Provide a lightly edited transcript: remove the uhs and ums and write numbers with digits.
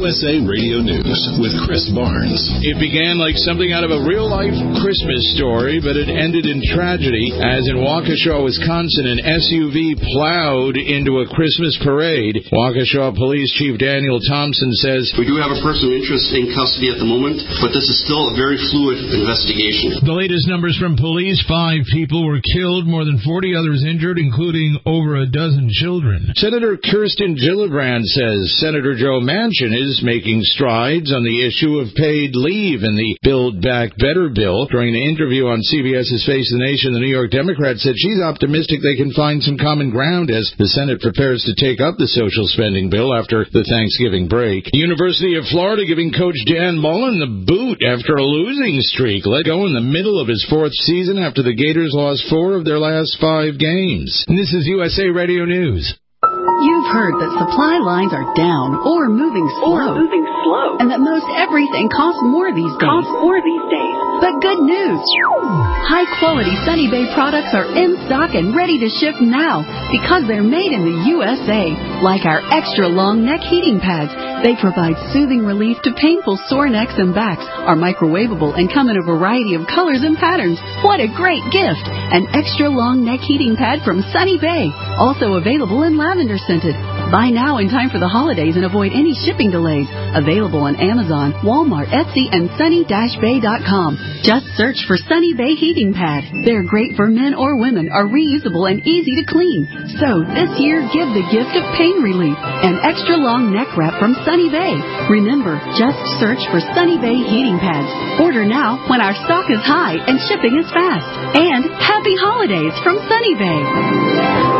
USA Radio News with Chris Barnes. It began like something out of a real-life Christmas story, but it ended in tragedy as in Waukesha, Wisconsin, an SUV plowed into a Christmas parade. Waukesha Police Chief Daniel Thompson says, "We do have a person of interest in custody at the moment, but this is still a very fluid investigation." The latest numbers from police, 5 people were killed, more than 40 others injured, including over a dozen children. Senator Kirsten Gillibrand says Senator Joe Manchin is making strides on the issue of paid leave in the Build Back Better bill. During an interview on CBS's Face the Nation, the New York Democrat said she's optimistic they can find some common ground as the Senate prepares to take up the social spending bill after the Thanksgiving break. The University of Florida giving Coach Dan Mullen the boot after a losing streak. Let go in the middle of his 4th season after the Gators lost 4 of their last 5 games. And this is USA Radio News. You've heard that supply lines are down or moving slow, and that most everything costs more these days. But good news! High-quality Sunny Bay products are in stock and ready to ship now because they're made in the USA. Like our extra-long neck heating pads. They provide soothing relief to painful sore necks and backs, are microwavable, and come in a variety of colors and patterns. What a great gift! An extra-long neck heating pad from Sunny Bay. Also available in lavender scented. Buy now in time for the holidays and avoid any shipping delays. Available on Amazon, Walmart, Etsy, and sunny-bay.com. Just search for Sunny Bay Heating Pad. They're great for men or women, are reusable and easy to clean. So this year, give the gift of pain relief. An extra long neck wrap from Sunny Bay. Remember, just search for Sunny Bay Heating Pads. Order now when our stock is high and shipping is fast. And happy holidays from Sunny Bay.